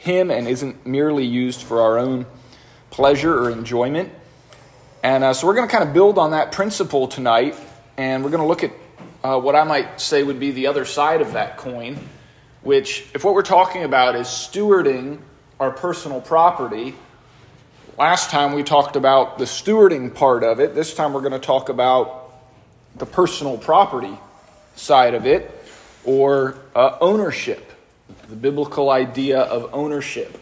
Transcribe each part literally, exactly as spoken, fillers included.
him and isn't merely used for our own pleasure or enjoyment. And uh, so we're going to kind of build on that principle tonight, and we're going to look at uh, what I might say would be the other side of that coin, which, if what we're talking about is stewarding our personal property, last time we talked about the stewarding part of it. This time we're going to talk about the personal property side of it, or uh, ownership, the biblical idea of ownership.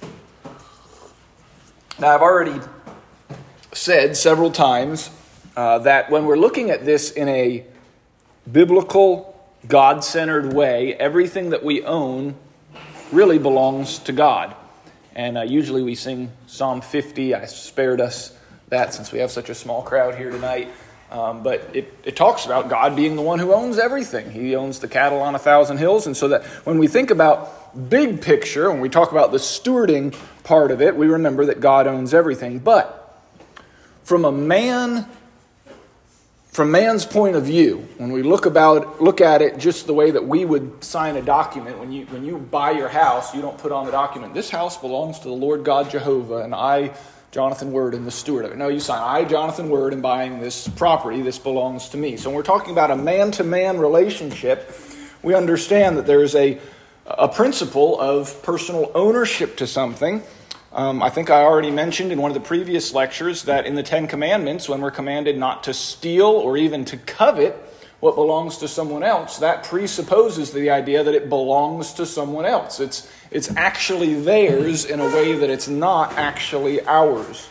Now, I've already said several times uh, that when we're looking at this in a biblical, God-centered way, everything that we own really belongs to God. And uh, usually we sing Psalm fifty. I spared us that since we have such a small crowd here tonight. Um, but it, it talks about God being the one who owns everything. He owns the cattle on a thousand hills. And so that when we think about big picture, when we talk about the stewarding part of it, we remember that God owns everything. But from a man, from man's point of view, when we look about look at it just the way that we would sign a document, when you when you buy your house, you don't put on the document, this house belongs to the Lord God Jehovah, and I, Jonathan Word, am the steward of it. No, you sign, I, Jonathan Word, am buying this property. This belongs to me. So when we're talking about a man-to-man relationship, we understand that there's a, a principle of personal ownership to something. Um, I think I already mentioned in one of the previous lectures that in the Ten Commandments, when we're commanded not to steal or even to covet what belongs to someone else, that presupposes the idea that it belongs to someone else. It's It's actually theirs in a way that it's not actually ours.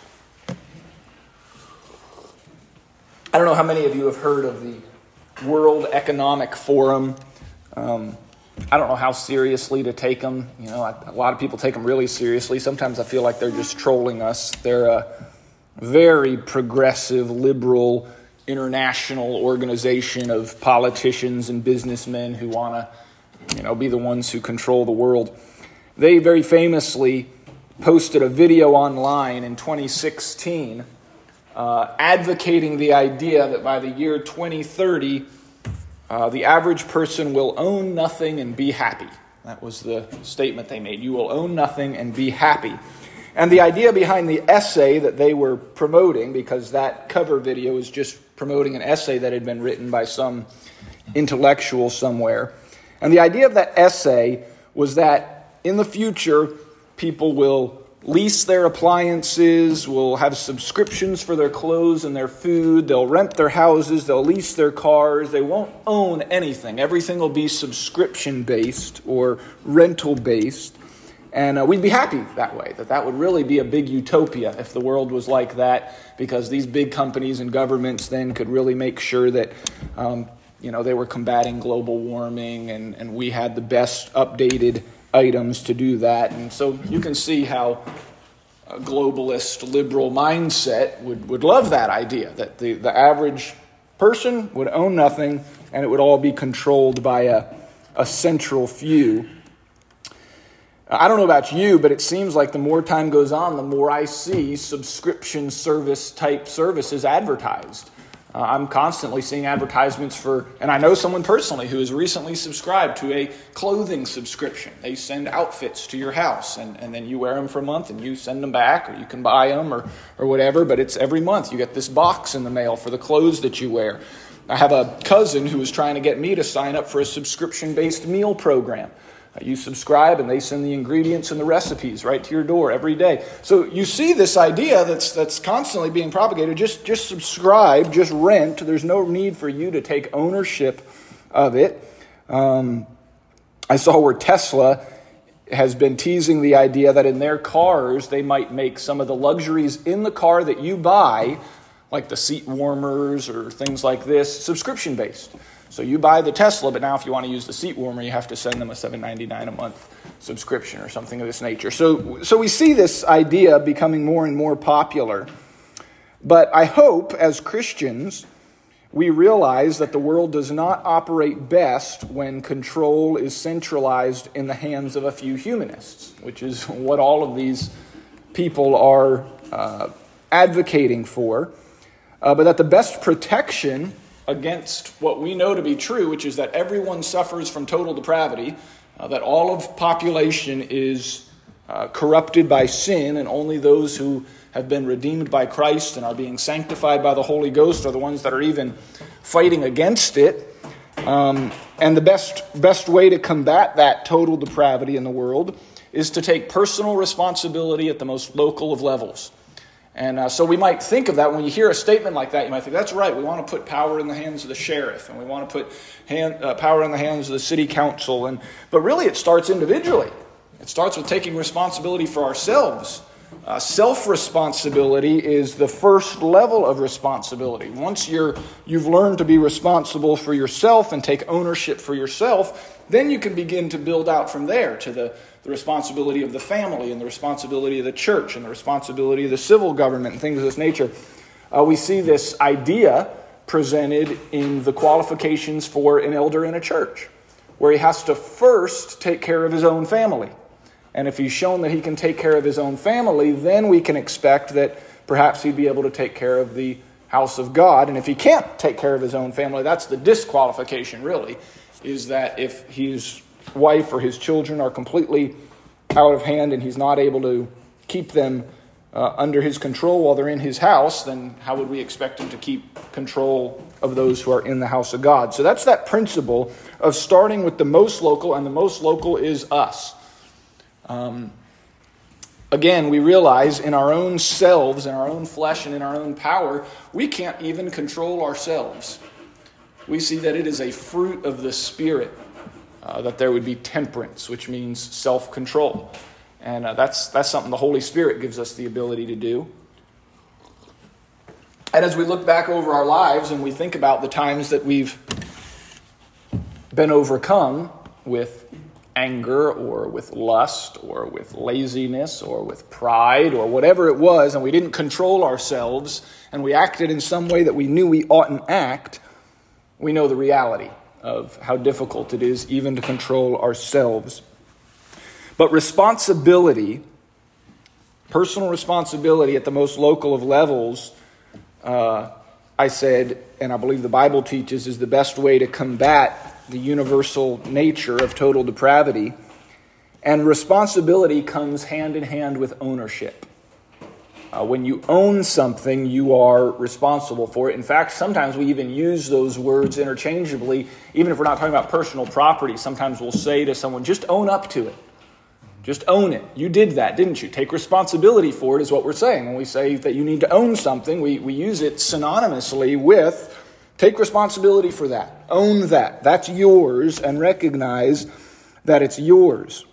I don't know how many of you have heard of the World Economic Forum. Um, I don't know how seriously to take them. You know, a lot of people take them really seriously. Sometimes I feel like they're just trolling us. They're a very progressive, liberal, international organization of politicians and businessmen who want to, you know, be the ones who control the world. They very famously posted a video online in twenty sixteen uh, advocating the idea that by the year twenty thirty, uh, the average person will own nothing and be happy. That was the statement they made. You will own nothing and be happy. And the idea behind the essay that they were promoting, because that cover video is just promoting an essay that had been written by some intellectual somewhere. And the idea of that essay was that in the future, people will lease their appliances, will have subscriptions for their clothes and their food, they'll rent their houses, they'll lease their cars, they won't own anything. Everything will be subscription-based or rental-based. And uh, we'd be happy that way, that that would really be a big utopia if the world was like that, because these big companies and governments then could really make sure that um, you know, they were combating global warming, and, and we had the best updated items to do that. And so you can see how a globalist liberal mindset would, would love that idea, that the, the average person would own nothing and it would all be controlled by a, a central few. I don't know about you, but it seems like the more time goes on, the more I see subscription service type services advertised. Uh, I'm constantly seeing advertisements for, and I know someone personally who has recently subscribed to a clothing subscription. They send outfits to your house, and, and then you wear them for a month, and you send them back, or you can buy them, or, or whatever, but it's every month. You get this box in the mail for the clothes that you wear. I have a cousin who was trying to get me to sign up for a subscription-based meal program. You subscribe and they send the ingredients and the recipes right to your door every day. So you see this idea that's that's constantly being propagated. Just, just subscribe, just rent. There's no need for you to take ownership of it. Um, I saw where Tesla has been teasing the idea that in their cars they might make some of the luxuries in the car that you buy, like the seat warmers or things like this, subscription-based. So you buy the Tesla, but now if you want to use the seat warmer, you have to send them a seven dollars and ninety-nine cents a month subscription or something of this nature. So, so we see this idea becoming more and more popular. But I hope, as Christians, we realize that the world does not operate best when control is centralized in the hands of a few humanists, which is what all of these people are uh, advocating for. Uh, but that the best protection against what we know to be true, which is that everyone suffers from total depravity, uh, that all of population is uh, corrupted by sin, and only those who have been redeemed by Christ and are being sanctified by the Holy Ghost are the ones that are even fighting against it. Um, and the best best way to combat that total depravity in the world is to take personal responsibility at the most local of levels. And uh, so we might think of that when you hear a statement like that, you might think, that's right, we want to put power in the hands of the sheriff, and we want to put hand, uh, power in the hands of the city council. And but really it starts individually. It starts with taking responsibility for ourselves. Uh, self-responsibility is the first level of responsibility. Once you're, you've learned to be responsible for yourself and take ownership for yourself, then you can begin to build out from there to the, the responsibility of the family and the responsibility of the church and the responsibility of the civil government and things of this nature. Uh, we see this idea presented in the qualifications for an elder in a church, where he has to first take care of his own family. And if he's shown that he can take care of his own family, then we can expect that perhaps he'd be able to take care of the house of God. And if he can't take care of his own family, that's the disqualification, really, is that if his wife or his children are completely out of hand and he's not able to keep them uh, under his control while they're in his house, then how would we expect him to keep control of those who are in the house of God? So that's that principle of starting with the most local, and the most local is us. Um, again, we realize in our own selves, in our own flesh, and in our own power, we can't even control ourselves. We see that it is a fruit of the Spirit, uh, that there would be temperance, which means self-control. And uh, that's, that's something the Holy Spirit gives us the ability to do. And as we look back over our lives and we think about the times that we've been overcome with anger or with lust or with laziness or with pride or whatever it was, and we didn't control ourselves and we acted in some way that we knew we oughtn't act, we know the reality of how difficult it is even to control ourselves. But responsibility, personal responsibility at the most local of levels, uh, I said, and I believe the Bible teaches, is the best way to combat the universal nature of total depravity. And responsibility comes hand in hand with ownership. Uh, when you own something, you are responsible for it. In fact, sometimes we even use those words interchangeably. Even if we're not talking about personal property, sometimes we'll say to someone, just own up to it. Just own it. You did that, didn't you? Take responsibility for it is what we're saying. When we say that you need to own something, we, we use it synonymously with take responsibility for that. Own that. That's yours, and recognize that it's yours.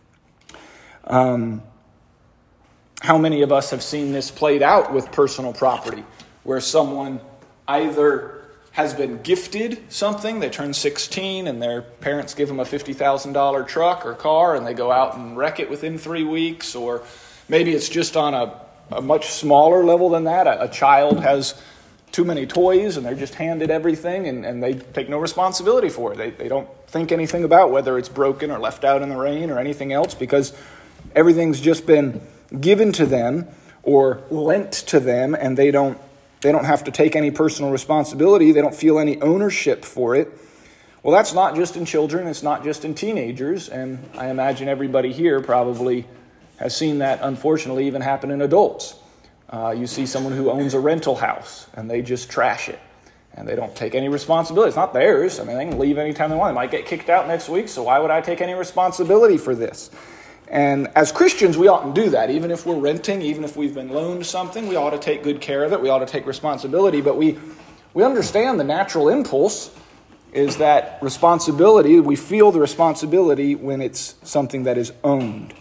Um, how many of us have seen this played out with personal property, where someone either has been gifted something, they turn sixteen and their parents give them a fifty thousand dollars truck or car and they go out and wreck it within three weeks, or maybe it's just on a, a much smaller level than that. A, a child has too many toys and they're just handed everything and, and they take no responsibility for it. They, they don't think anything about whether it's broken or left out in the rain or anything else, because everything's just been given to them or lent to them, and they don't they don't have to take any personal responsibility. They don't feel any ownership for it. Well, that's not just in children. It's not just in teenagers. And I imagine everybody here probably has seen that, unfortunately, even happen in adults. Uh, you see someone who owns a rental house, and they just trash it, and they don't take any responsibility. It's not theirs. I mean, they can leave anytime they want. They might get kicked out next week, so why would I take any responsibility for this? And as Christians, we oughtn't do that. Even if we're renting, even if we've been loaned something, we ought to take good care of it. We ought to take responsibility. But we, we understand the natural impulse is that responsibility, we feel the responsibility when it's something that is owned.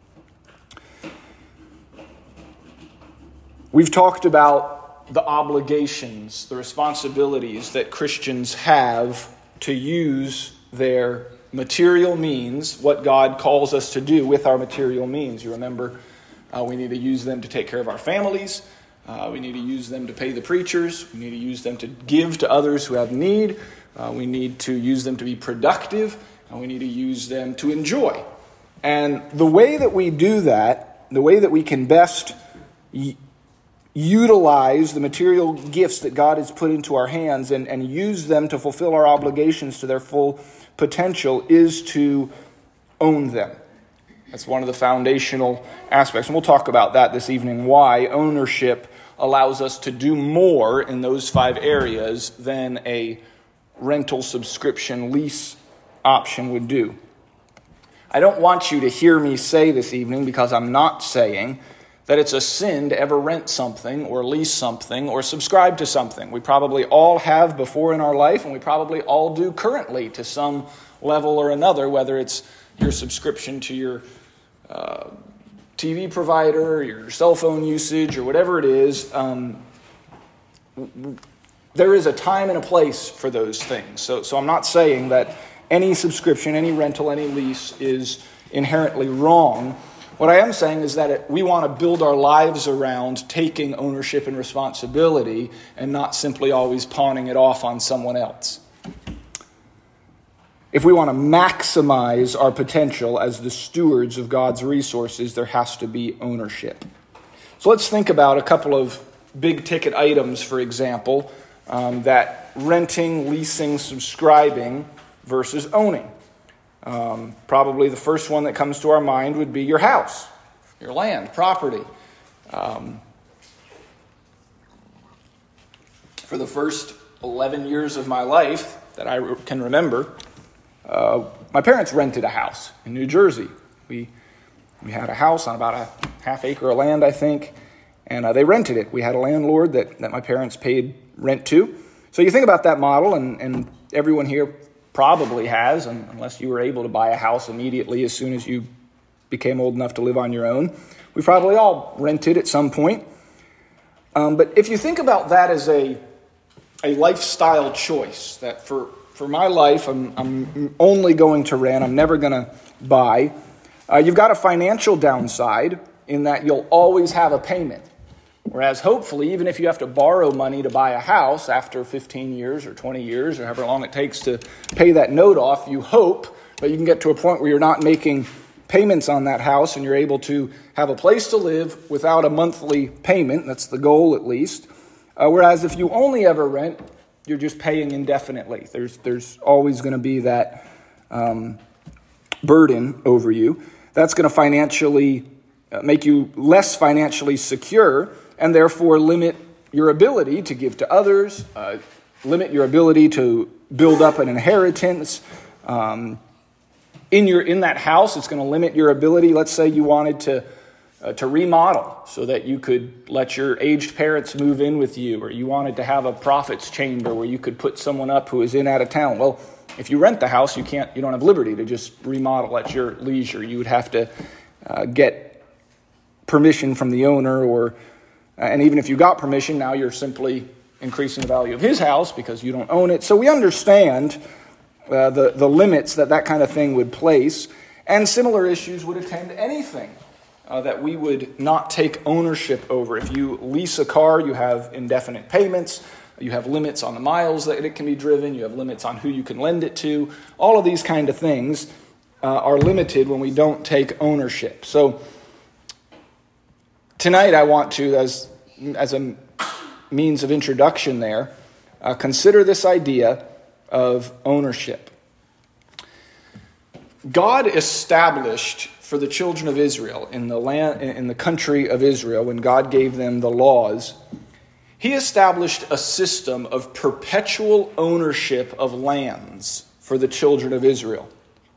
We've talked about the obligations, the responsibilities that Christians have to use their material means, what God calls us to do with our material means. You remember, uh, we need to use them to take care of our families. Uh, we need to use them to pay the preachers. We need to use them to give to others who have need. Uh, we need to use them to be productive. And we need to use them to enjoy. And the way that we do that, the way that we can best y- utilize the material gifts that God has put into our hands and, and use them to fulfill our obligations to their full potential, is to own them. That's one of the foundational aspects. And we'll talk about that this evening, why ownership allows us to do more in those five areas than a rental subscription lease option would do. I don't want you to hear me say this evening, because I'm not saying that it's a sin to ever rent something or lease something or subscribe to something. We probably all have before in our life, and we probably all do currently to some level or another, whether it's your subscription to your uh, T V provider, your cell phone usage, or whatever it is. Um, there is a time and a place for those things. So, so I'm not saying that any subscription, any rental, any lease is inherently wrong. What I am saying is that it, we want to build our lives around taking ownership and responsibility and not simply always pawning it off on someone else. If we want to maximize our potential as the stewards of God's resources, there has to be ownership. So let's think about a couple of big ticket items, for example, um, that renting, leasing, subscribing versus owning. Um, probably the first one that comes to our mind would be your house, your land, property. Um, for the first eleven years of my life that I can remember, uh, my parents rented a house in New Jersey. We we had a house on about a half acre of land, I think, and uh, they rented it. We had a landlord that, that my parents paid rent to. So you think about that model, and, and everyone here probably has, unless you were able to buy a house immediately as soon as you became old enough to live on your own. We probably all rented at some point. Um, but if you think about that as a a lifestyle choice, that for, for my life, I'm, I'm only going to rent, I'm never going to buy, uh, you've got a financial downside in that you'll always have a payment. Whereas hopefully, even if you have to borrow money to buy a house after fifteen years or twenty years or however long it takes to pay that note off, you hope that you can get to a point where you're not making payments on that house and you're able to have a place to live without a monthly payment. That's the goal, at least. Uh, whereas if you only ever rent, you're just paying indefinitely. There's there's always going to be that um, burden over you. That's going to financially uh, make you less financially secure, and therefore limit your ability to give to others, uh, limit your ability to build up an inheritance. Um, in your in that house, it's going to limit your ability. Let's say you wanted to uh, to remodel so that you could let your aged parents move in with you, or you wanted to have a prophet's chamber where you could put someone up who is in out of town. Well, if you rent the house, you can't. You don't have liberty to just remodel at your leisure. You would have to uh, get permission from the owner, or and even if you got permission, now you're simply increasing the value of his house because you don't own it. So we understand uh, the, the limits that that kind of thing would place. And similar issues would attend anything uh, that we would not take ownership over. If you lease a car, you have indefinite payments. You have limits on the miles that it can be driven. You have limits on who you can lend it to. All of these kind of things uh, are limited when we don't take ownership. So tonight, I want to, as as a means of introduction there, uh, consider this idea of ownership. God established for the children of Israel in the land, in the country of Israel, when God gave them the laws, He established a system of perpetual ownership of lands for the children of Israel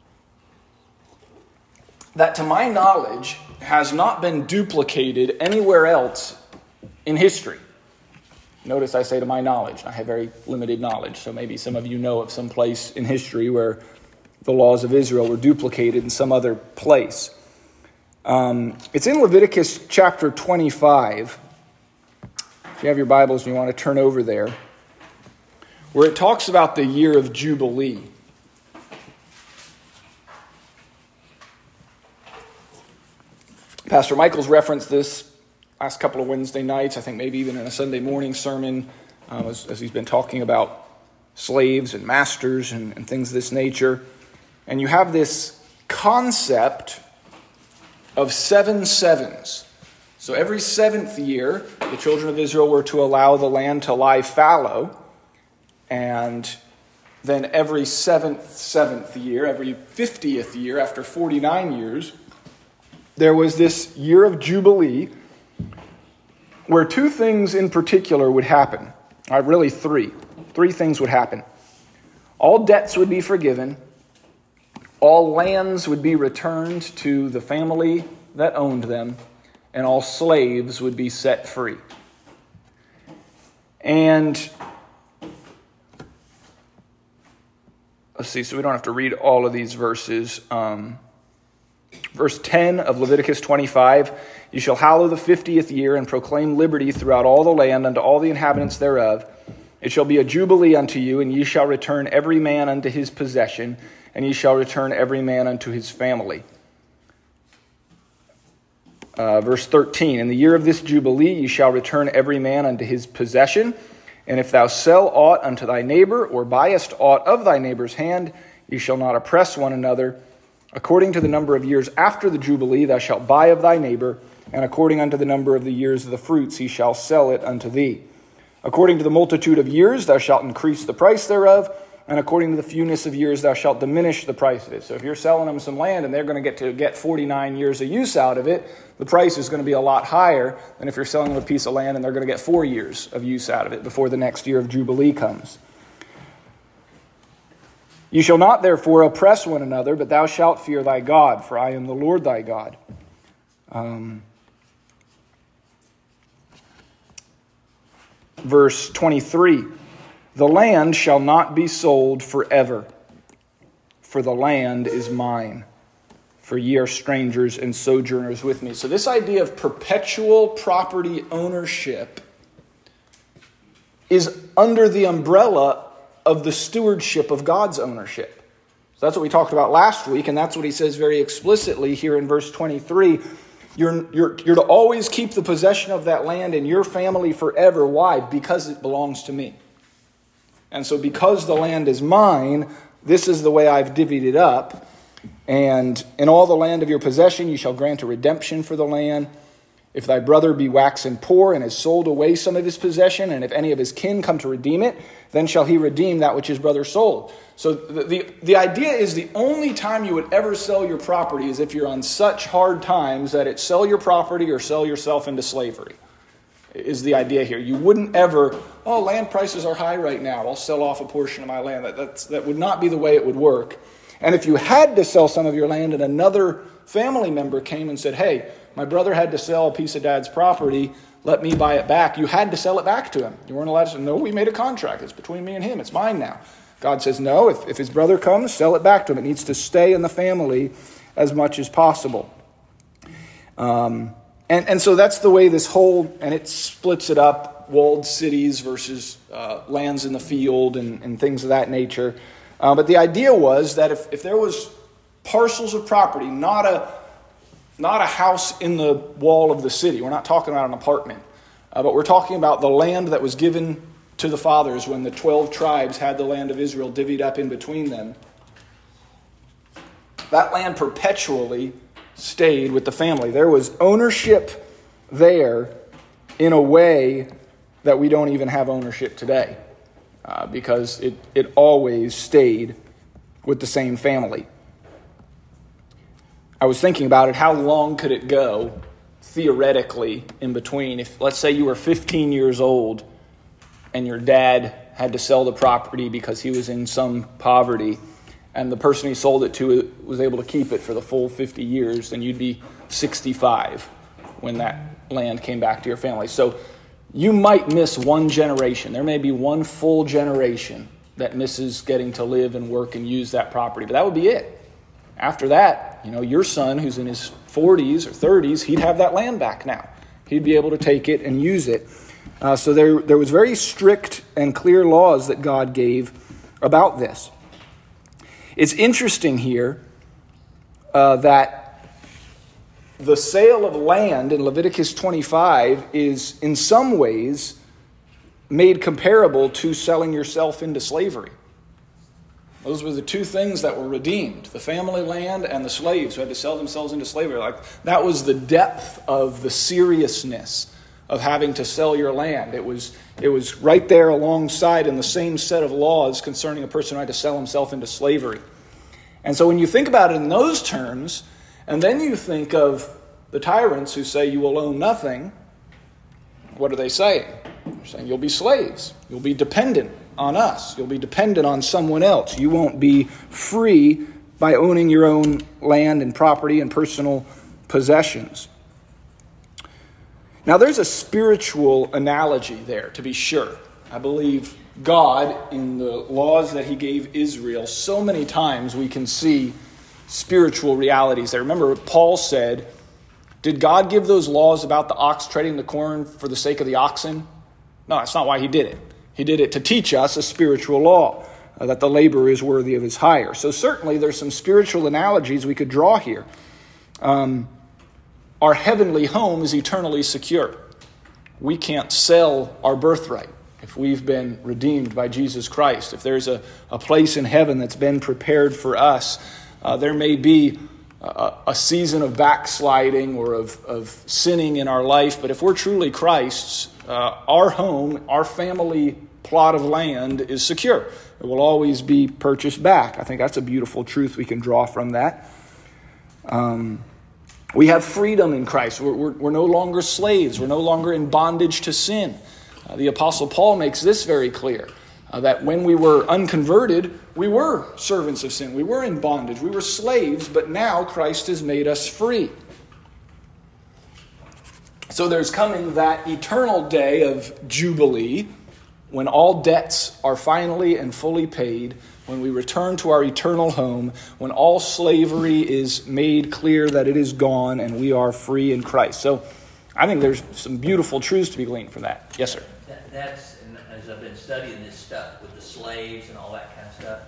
that, to my knowledge, has not been duplicated anywhere else in history. Notice I say to my knowledge. I have very limited knowledge, so maybe some of you know of some place in history where the laws of Israel were duplicated in some other place. Um, it's in Leviticus chapter twenty-five. If you have your Bibles and you want to turn over there, where it talks about the year of Jubilee. Pastor Michael's referenced this last couple of Wednesday nights, I think maybe even in a Sunday morning sermon, um, as, as he's been talking about slaves and masters and, and things of this nature. And you have this concept of seven sevens. So every seventh year, the children of Israel were to allow the land to lie fallow. And then every seventh, seventh year, every fiftieth year, after forty-nine years, there was this year of Jubilee where two things in particular would happen. Uh, really three. Three things would happen. All debts would be forgiven. All lands would be returned to the family that owned them. And all slaves would be set free. And let's see, so we don't have to read all of these verses. Um, verse ten of Leviticus twenty-five, you shall hallow the fiftieth year and proclaim liberty throughout all the land unto all the inhabitants thereof. It shall be a jubilee unto you, and ye shall return every man unto his possession, and ye shall return every man unto his family. Uh, verse thirteen, in the year of this jubilee ye shall return every man unto his possession. And if thou sell aught unto thy neighbor, or buyest aught of thy neighbor's hand, ye shall not oppress one another. According to the number of years after the jubilee thou shalt buy of thy neighbor, and according unto the number of the years of the fruits he shall sell it unto thee. According to the multitude of years thou shalt increase the price thereof, and according to the fewness of years thou shalt diminish the price of it. So if you're selling them some land and they're going to get to get forty-nine years of use out of it, the price is going to be a lot higher than if you're selling them a piece of land and they're going to get four years of use out of it before the next year of Jubilee comes. You shall not therefore oppress one another, but thou shalt fear thy God, for I am the Lord thy God. Um, verse twenty-three, the land shall not be sold forever, for the land is mine, for ye are strangers and sojourners with me. So this idea of perpetual property ownership is under the umbrella of the stewardship of God's ownership. So that's what we talked about last week, and that's what he says very explicitly here in verse twenty-three. You're, you're, you're to always keep the possession of that land in your family forever. Why? Because it belongs to me. And so because the land is mine, this is the way I've divvied it up. And in all the land of your possession you shall grant a redemption for the land. If thy brother be waxen poor and has sold away some of his possession, and if any of his kin come to redeem it, then shall he redeem that which his brother sold. So the, the, the idea is the only time you would ever sell your property is if you're on such hard times that it's sell your property or sell yourself into slavery, is the idea here. You wouldn't ever, oh, land prices are high right now, I'll sell off a portion of my land. That, that's, that would not be the way it would work. And if you had to sell some of your land and another family member came and said, hey, my brother had to sell a piece of dad's property, let me buy it back, you had to sell it back to him. You weren't allowed to say, no, we made a contract. It's between me and him. It's mine now. God says, no, if, if his brother comes, sell it back to him. It needs to stay in the family as much as possible. Um, and, and so that's the way this whole, and it splits it up, walled cities versus uh, lands in the field and, and things of that nature. Uh, but the idea was that if, if there was parcels of property, not a not a house in the wall of the city, we're not talking about an apartment, uh, but we're talking about the land that was given to the fathers when the twelve tribes had the land of Israel divvied up in between them. That land perpetually stayed with the family. There was ownership there in a way that we don't even have ownership today. Uh, because it, it always stayed with the same family. I was thinking about it, how long could it go, theoretically, in between? If, let's say you were fifteen years old, and your dad had to sell the property because he was in some poverty, and the person he sold it to was able to keep it for the full fifty years, then you'd be sixty-five when that land came back to your family. So you might miss one generation. There may be one full generation that misses getting to live and work and use that property. But that would be it. After that, you know, your son who's in his forties or thirties, he'd have that land back now. He'd be able to take it and use it. Uh, so there, there was very strict and clear laws that God gave about this. It's interesting here uh, that the sale of land in Leviticus twenty-five is in some ways made comparable to selling yourself into slavery. Those were the two things that were redeemed, the family land and the slaves who had to sell themselves into slavery. Like that was the depth of the seriousness of having to sell your land. It was, it was right there alongside in the same set of laws concerning a person who had to sell himself into slavery. And so when you think about it in those terms, and then you think of The tyrants who say you will own nothing, what are they saying? They're saying you'll be slaves. You'll be dependent on us. You'll be dependent on someone else. You won't be free by owning your own land and property and personal possessions. Now, there's a spiritual analogy there, to be sure. I believe God, in the laws that he gave Israel, so many times we can see spiritual realities there. Remember, Paul said, did God give those laws about the ox treading the corn for the sake of the oxen? No, that's not why he did it. He did it to teach us a spiritual law, uh, that the laborer is worthy of his hire. So certainly there's some spiritual analogies we could draw here. Um, our heavenly home is eternally secure. We can't sell our birthright if we've been redeemed by Jesus Christ. If there's a, a place in heaven that's been prepared for us, uh, there may be a, a season of backsliding or of, of sinning in our life, but if we're truly Christ's, uh, our home, our family plot of land is secure. It will always be purchased back. I think that's a beautiful truth we can draw from that. Um, we have freedom in Christ. We're, we're, we're no longer slaves. We're no longer in bondage to sin. Uh, the Apostle Paul makes this very clear, uh, that when we were unconverted, we were servants of sin. We were in bondage. We were slaves, but now Christ has made us free. So there's coming that eternal day of Jubilee, when all debts are finally and fully paid, when we return to our eternal home, when all slavery is made clear that it is gone and we are free in Christ. So I think there's some beautiful truths to be gleaned from that. Yes, sir. That, that's, and as I've been studying this stuff with the slaves and all that kind of stuff,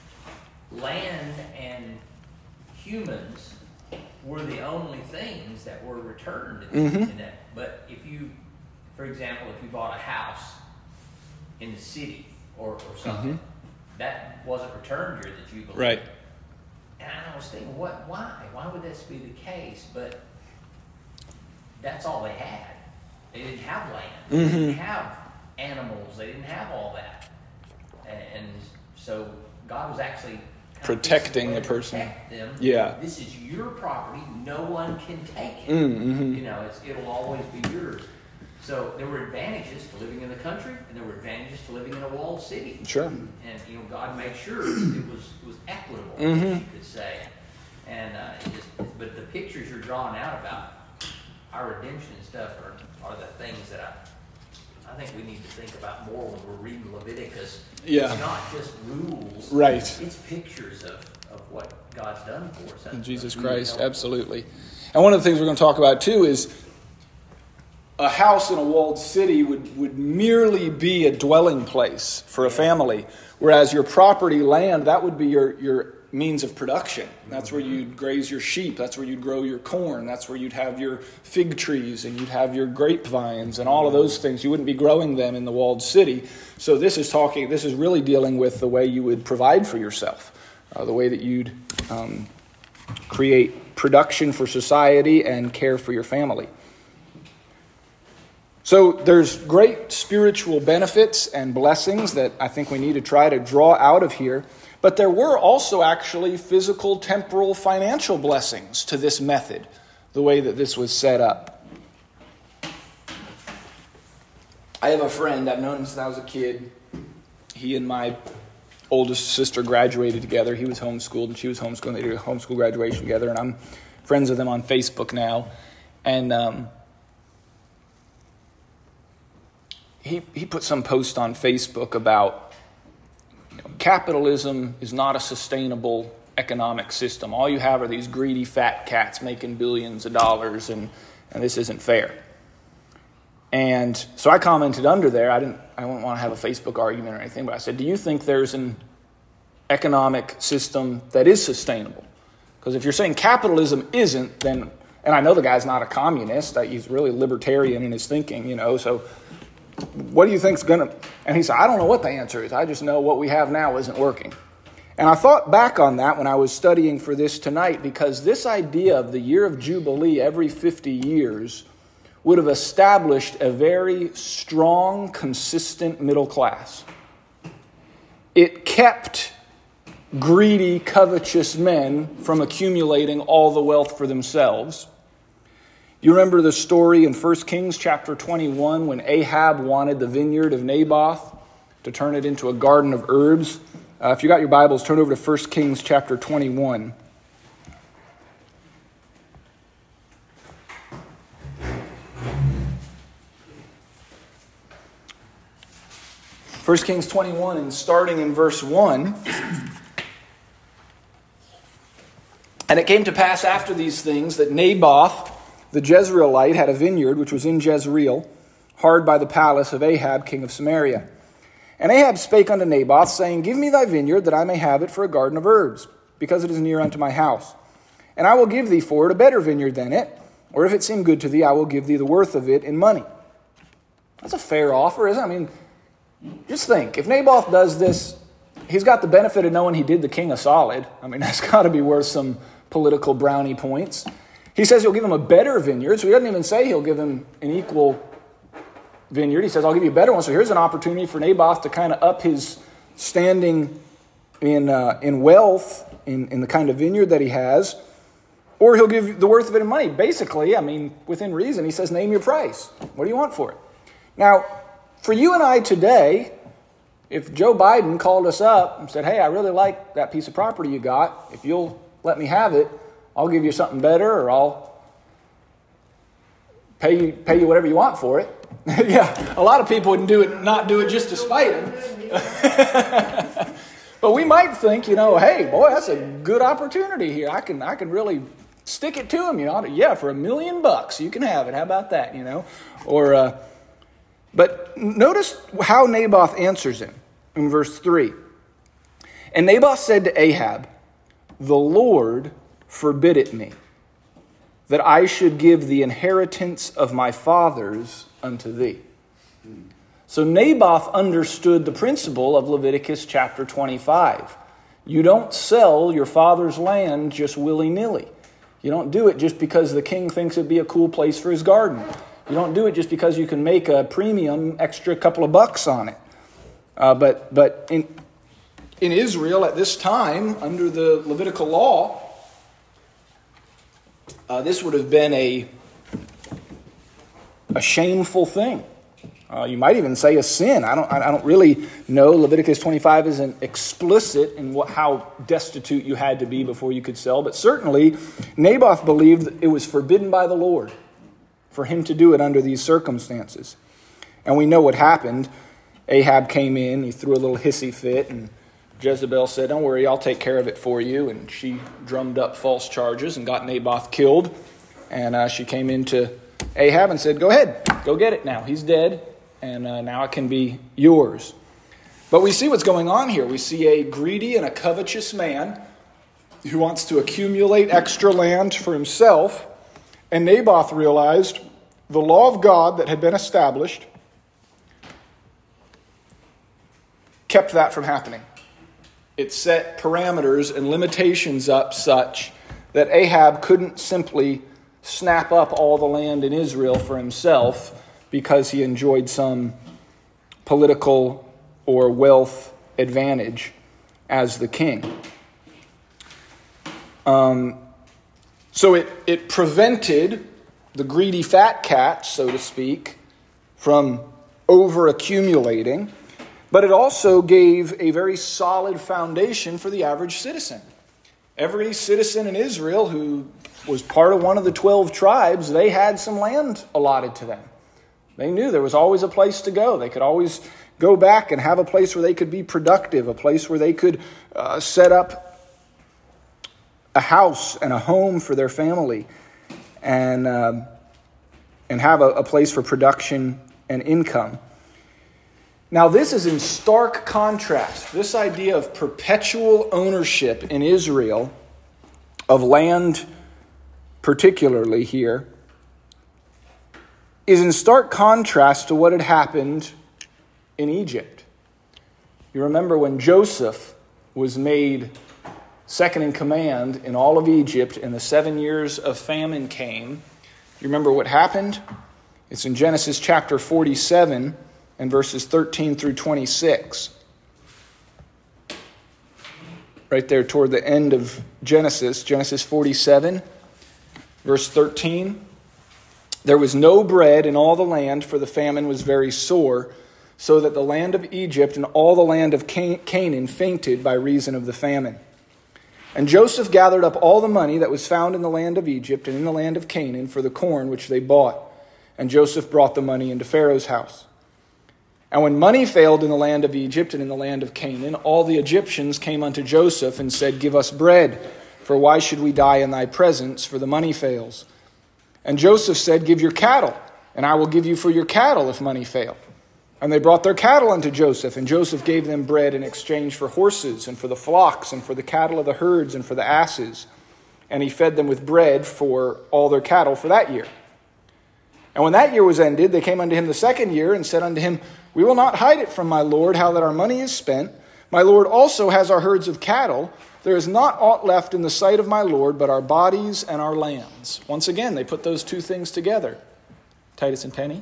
land and humans were the only things that were returned in, Mm-hmm. in that. But if you, for example, if you bought a house in the city or, or something, Mm-hmm. that wasn't returned during the Jubilee. Right. And I was thinking, what? Why? Why would this be the case? But that's all they had. They didn't have land. They Mm-hmm. didn't have animals. They didn't have all that. And, and so God was actually kind of Protecting fixing a the way to person. protect them. Yeah. This is your property. No one can take it. Mm-hmm. You know, it's, it'll always be yours. So there were advantages to living in the country, and there were advantages to living in a walled city. Sure. And you know, God made sure it was it was equitable, Mm-hmm. you could say. And uh, it just, but the pictures you're drawing out about our redemption and stuff are, are the things that I I think we need to think about more when we're reading Leviticus. Yeah. It's not just rules. Right. It's pictures of, of what God's done for us. In Jesus That's really Christ, helpful. absolutely. And one of the things we're going to talk about too is a house in a walled city would, would merely be a dwelling place for a family, whereas your property land, that would be your, your means of production. That's where you'd graze your sheep. That's where you'd grow your corn. That's where you'd have your fig trees and you'd have your grapevines and all of those things. You wouldn't be growing them in the walled city. So this is talking, this is really dealing with the way you would provide for yourself, uh, the way that you'd um, create production for society and care for your family. So there's great spiritual benefits and blessings that I think we need to try to draw out of here. But there were also actually physical, temporal, financial blessings to this method, the way that this was set up. I have a friend, I've known him since I was a kid. He and my oldest sister graduated together. He was homeschooled and she was homeschooled. They did a homeschool graduation together, and I'm friends with them on Facebook now. And um, he he put some post on Facebook about you know, capitalism is not a sustainable economic system. All you have are these greedy fat cats making billions of dollars, and, and this isn't fair. And so I commented under there. I didn't I don't want to have a Facebook argument or anything, but I said, do you think there's an economic system that is sustainable? Because if you're saying capitalism isn't, then, and I know the guy's not a communist, he's really libertarian in his thinking, you know, so what do you think's going to... And he said, I don't know what the answer is. I just know what we have now isn't working. And I thought back on that when I was studying for this tonight, because this idea of the year of Jubilee every fifty years would have established a very strong, consistent middle class. It kept greedy, covetous men from accumulating all the wealth for themselves. You remember the story in First Kings chapter twenty-one when Ahab wanted the vineyard of Naboth to turn it into a garden of herbs. Uh, if you got your Bibles, turn over to First Kings chapter twenty-one. First Kings twenty-one, and starting in verse one. And it came to pass after these things that Naboth, the Jezreelite, had a vineyard which was in Jezreel, hard by the palace of Ahab, king of Samaria. And Ahab spake unto Naboth, saying, Give me thy vineyard, that I may have it for a garden of herbs, because it is near unto my house. And I will give thee for it a better vineyard than it, or if it seem good to thee, I will give thee the worth of it in money. That's a fair offer, isn't it? I mean, just think, if Naboth does this, he's got the benefit of knowing he did the king a solid. I mean, that's got to be worth some political brownie points. He says he'll give him a better vineyard, so he doesn't even say he'll give him an equal vineyard. He says, I'll give you a better one. So here's an opportunity for Naboth to kind of up his standing in uh, in wealth, in, in the kind of vineyard that he has. Or he'll give the worth of it in money. Basically, I mean, within reason, he says, name your price. What do you want for it? Now, for you and I today, if Joe Biden called us up and said, hey, I really like that piece of property you got. If you'll let me have it, I'll give you something better, or I'll pay you pay you whatever you want for it. Yeah, a lot of people wouldn't do it, not do it just to spite him. But we might think, you know, hey, boy, that's a good opportunity here. I can I can really stick it to him, you know. Yeah, for a million bucks, you can have it. How about that, you know? Or, uh, but notice how Naboth answers him in verse three. And Naboth said to Ahab, the Lord forbid it me, that I should give the inheritance of my fathers unto thee. So Naboth understood the principle of Leviticus chapter twenty-five. You don't sell your father's land just willy-nilly. You don't do it just because the king thinks it'd be a cool place for his garden. You don't do it just because you can make a premium extra couple of bucks on it. Uh, but but in in Israel at this time, under the Levitical law, uh, this would have been a a shameful thing. Uh, you might even say a sin. I don't. I don't really know. Leviticus twenty-five isn't explicit in what how destitute you had to be before you could sell, but certainly Naboth believed that it was forbidden by the Lord for him to do it under these circumstances. And we know what happened. Ahab came in. He threw a little hissy fit, and Jezebel said, "Don't worry, I'll take care of it for you." And she drummed up false charges and got Naboth killed. And uh, she came into Ahab and said, "Go ahead, go get it now. He's dead, and uh, now it can be yours." But we see what's going on here. We see a greedy and a covetous man who wants to accumulate extra land for himself. And Naboth realized the law of God that had been established kept that from happening. It set parameters and limitations up such that Ahab couldn't simply snap up all the land in Israel for himself because he enjoyed some political or wealth advantage as the king. Um, so it, it prevented the greedy fat cat, so to speak, from over-accumulating, but it also gave a very solid foundation for the average citizen. Every citizen in Israel who was part of one of the twelve tribes, they had some land allotted to them. They knew there was always a place to go. They could always go back and have a place where they could be productive, a place where they could uh, set up a house and a home for their family, and um, and have a, a place for production and income. Now, this is in stark contrast. This idea of perpetual ownership in Israel of land, particularly here, is in stark contrast to what had happened in Egypt. You remember when Joseph was made second in command in all of Egypt and the seven years of famine came. You remember what happened? It's in Genesis chapter forty-seven and verses thirteen through twenty-six. Right there toward the end of Genesis, Genesis forty-seven, verse thirteen. There was no bread in all the land, for the famine was very sore, so that the land of Egypt and all the land of Canaan fainted by reason of the famine. And Joseph gathered up all the money that was found in the land of Egypt and in the land of Canaan for the corn which they bought. And Joseph brought the money into Pharaoh's house. And when money failed in the land of Egypt and in the land of Canaan, all the Egyptians came unto Joseph and said, Give us bread, for why should we die in thy presence, for the money fails? And Joseph said, Give your cattle, and I will give you for your cattle if money fail. And they brought their cattle unto Joseph, and Joseph gave them bread in exchange for horses, and for the flocks, and for the cattle of the herds, and for the asses. And he fed them with bread for all their cattle for that year. And when that year was ended, they came unto him the second year, and said unto him, We will not hide it from my lord, how that our money is spent. My lord also has our herds of cattle. There is not aught left in the sight of my lord, but our bodies and our lands. Once again, they put those two things together. Titus and Penny.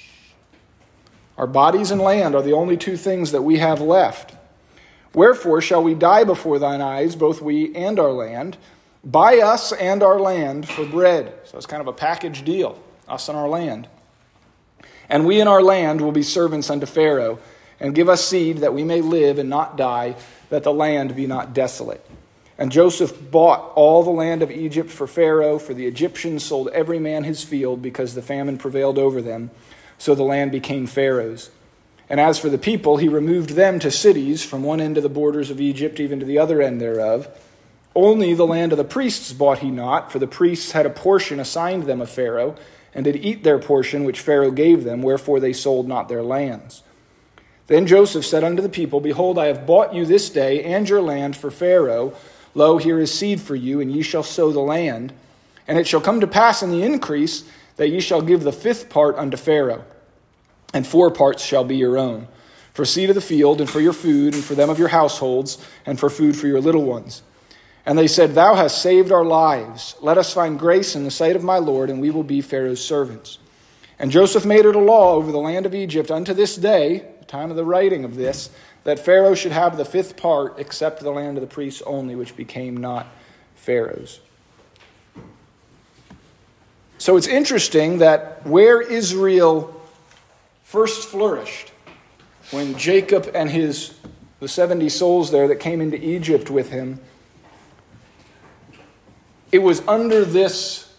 Our bodies and land are the only two things that we have left. Wherefore shall we die before thine eyes, both we and our land? Buy us and our land for bread. So it's kind of a package deal, us and our land. And we and our land will be servants unto Pharaoh, and give us seed that we may live and not die, that the land be not desolate. And Joseph bought all the land of Egypt for Pharaoh, for the Egyptians sold every man his field, because the famine prevailed over them. So the land became Pharaoh's. And as for the people, he removed them to cities, from one end of the borders of Egypt even to the other end thereof. Only the land of the priests bought he not, for the priests had a portion assigned them of Pharaoh, and did eat their portion which Pharaoh gave them, wherefore they sold not their lands. Then Joseph said unto the people, Behold, I have bought you this day and your land for Pharaoh. Lo, here is seed for you, and ye shall sow the land. And it shall come to pass in the increase, that ye shall give the fifth part unto Pharaoh, and four parts shall be your own, for seed of the field, and for your food, and for them of your households, and for food for your little ones. And they said, Thou hast saved our lives. Let us find grace in the sight of my Lord, and we will be Pharaoh's servants. And Joseph made it a law over the land of Egypt unto this day, the time of the writing of this, that Pharaoh should have the fifth part, except the land of the priests only, which became not Pharaoh's. So it's interesting that where Israel first flourished, when Jacob and his the seventy souls there that came into Egypt with him, it was under this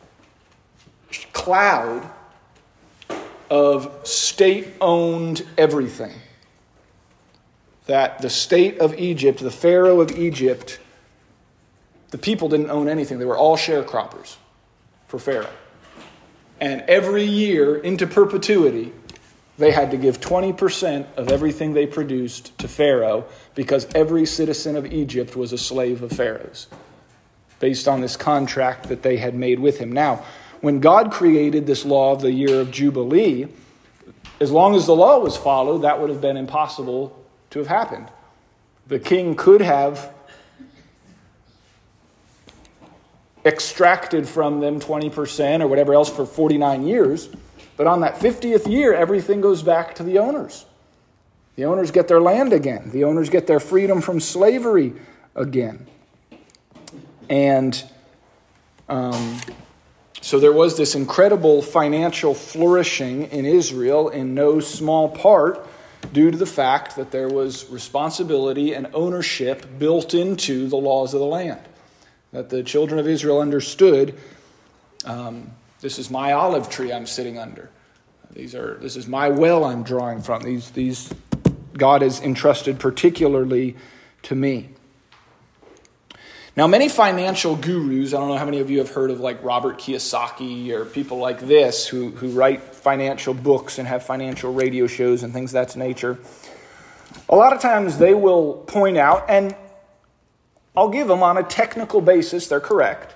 cloud of state-owned everything. That the state of Egypt, the Pharaoh of Egypt, the people didn't own anything. They were all sharecroppers for Pharaoh. And every year into perpetuity, they had to give twenty percent of everything they produced to Pharaoh, because every citizen of Egypt was a slave of Pharaoh's, based on this contract that they had made with him. Now, when God created this law of the year of Jubilee, as long as the law was followed, that would have been impossible to have happened. The king could have extracted from them twenty percent or whatever else for forty-nine years, but on that fiftieth year, everything goes back to the owners. The owners get their land again. The owners get their freedom from slavery again. And um, so there was this incredible financial flourishing in Israel, in no small part due to the fact that there was responsibility and ownership built into the laws of the land. That the children of Israel understood, um, this is my olive tree I'm sitting under. These are this is my well I'm drawing from. These these God has entrusted particularly to me. Now, many financial gurus, I don't know how many of you have heard of like Robert Kiyosaki or people like this who, who write financial books and have financial radio shows and things of that nature. A lot of times they will point out, and I'll give them on a technical basis, they're correct,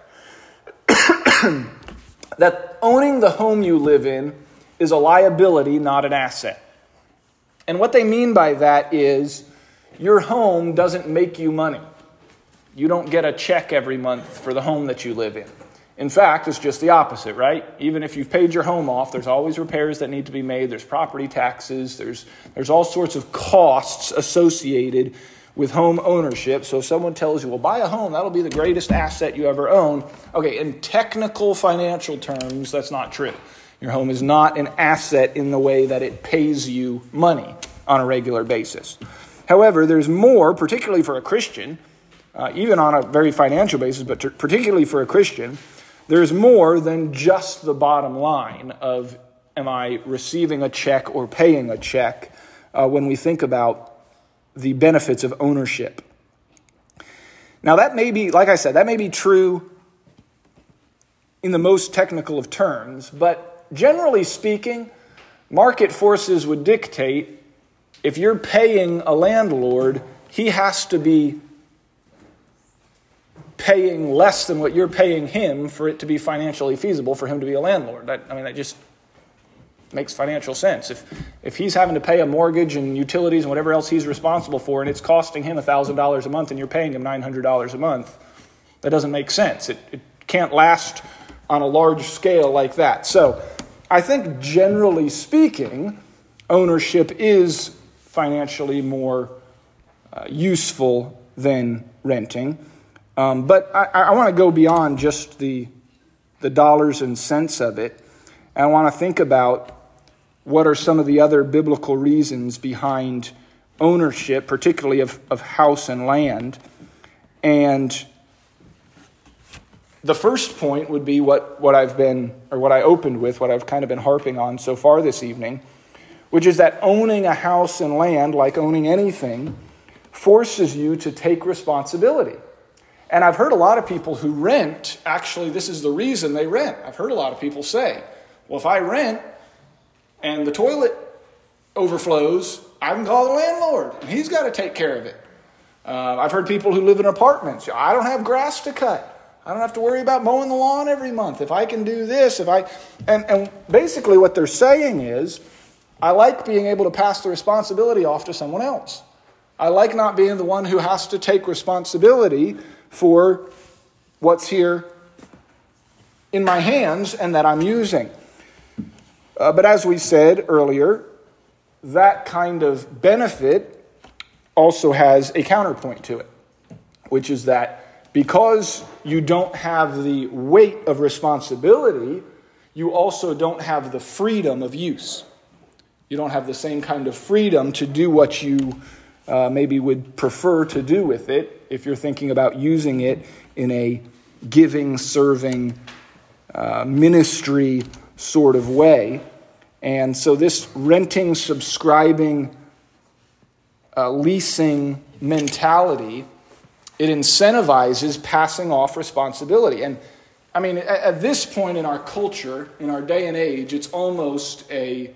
that owning the home you live in is a liability, not an asset. And what they mean by that is your home doesn't make you money. You don't get a check every month for the home that you live in. In fact, it's just the opposite, right? Even if you've paid your home off, there's always repairs that need to be made. There's property taxes. There's there's all sorts of costs associated with home ownership. So if someone tells you, well, buy a home, that'll be the greatest asset you ever own. Okay, in technical financial terms, that's not true. Your home is not an asset in the way that it pays you money on a regular basis. However, there's more, particularly for a Christian, uh, even on a very financial basis, but t- particularly for a Christian, there's more than just the bottom line of, am I receiving a check or paying a check, uh, when we think about the benefits of ownership. Now that may be, like I said, that may be true in the most technical of terms, but generally speaking, market forces would dictate if you're paying a landlord, he has to be paying less than what you're paying him for it to be financially feasible for him to be a landlord. That, I mean, that just makes financial sense. If if he's having to pay a mortgage and utilities and whatever else he's responsible for, and it's costing him one thousand dollars a month and you're paying him nine hundred dollars a month, that doesn't make sense. It, it can't last on a large scale like that. So I think generally speaking, ownership is financially more uh, useful than renting. Um, but I, I want to go beyond just the the dollars and cents of it. And I want to think about what are some of the other biblical reasons behind ownership, particularly of, of house and land. And the first point would be what, what I've been, or what I opened with, what I've kind of been harping on so far this evening, which is that owning a house and land, like owning anything, forces you to take responsibility. And I've heard a lot of people who rent, actually this is the reason they rent. I've heard a lot of people say, well, if I rent and the toilet overflows, I can call the landlord and he's got to take care of it. Uh, I've heard people who live in apartments. I don't have grass to cut. I don't have to worry about mowing the lawn every month. If I can do this, if I... And, and basically what they're saying is, I like being able to pass the responsibility off to someone else. I like not being the one who has to take responsibility for what's here in my hands and that I'm using. Uh, but as we said earlier, that kind of benefit also has a counterpoint to it, which is that because you don't have the weight of responsibility, you also don't have the freedom of use. You don't have the same kind of freedom to do what you uh, maybe would prefer to do with it if you're thinking about using it in a giving, serving, uh, ministry sort of way. And so this renting, subscribing, uh, leasing mentality, it incentivizes passing off responsibility. And I mean, at, at this point in our culture, in our day and age, it's almost a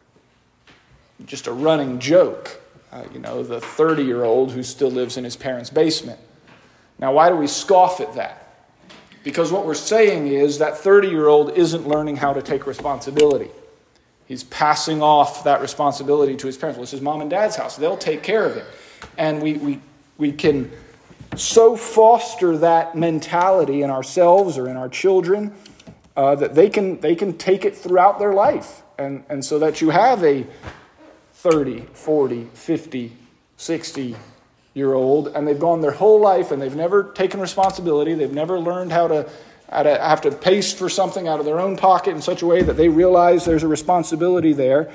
just a running joke. Uh, you know, the thirty-year-old who still lives in his parents' basement. Now, why do we scoff at that? Because what we're saying is that thirty-year-old isn't learning how to take responsibility. He's passing off that responsibility to his parents. Well, this is mom and dad's house. They'll take care of it. And we we we can so foster that mentality in ourselves or in our children uh, that they can they can take it throughout their life. And, and so that you have a thirty, forty, fifty, sixty-year-old, and they've gone their whole life and they've never taken responsibility. They've never learned how to, how to have to pay for something out of their own pocket in such a way that they realize there's a responsibility there.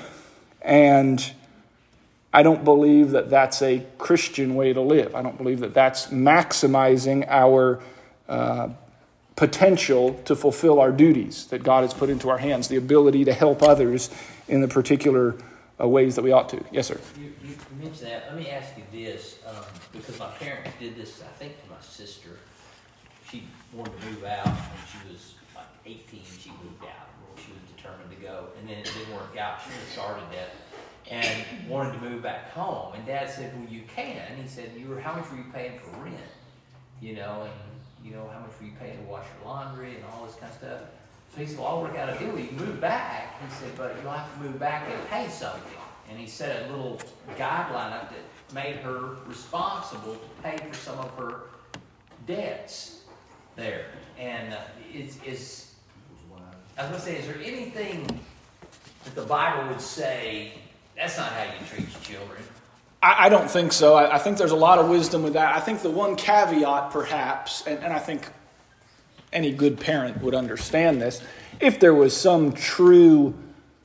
And I don't believe that that's a Christian way to live. I don't believe that that's maximizing our uh, potential to fulfill our duties that God has put into our hands, the ability to help others in the particular uh, ways that we ought to. Yes, sir. You, you mentioned that. Let me ask you this, um, because my parents did this, I think, to my sister. She wanted to move out when she was like eighteen. She moved out. She was determined to go, and then it didn't work out. She had started that and wanted to move back home. And Dad said, well, you can. He said, you were, how much were you paying for rent? You know, and, you know, how much were you paying to wash your laundry and all this kind of stuff? So he said, well, I'll work out a deal. You can move back. He said, but you'll have to move back and pay something. And he set a little guideline up that made her responsible to pay for some of her debts there. And uh, it's, it's, I was going to say, is there anything that the Bible would say, that's not how you treat your children? I, I don't think so. I, I think there's a lot of wisdom with that. I think the one caveat, perhaps, and, and I think any good parent would understand this. If there was some true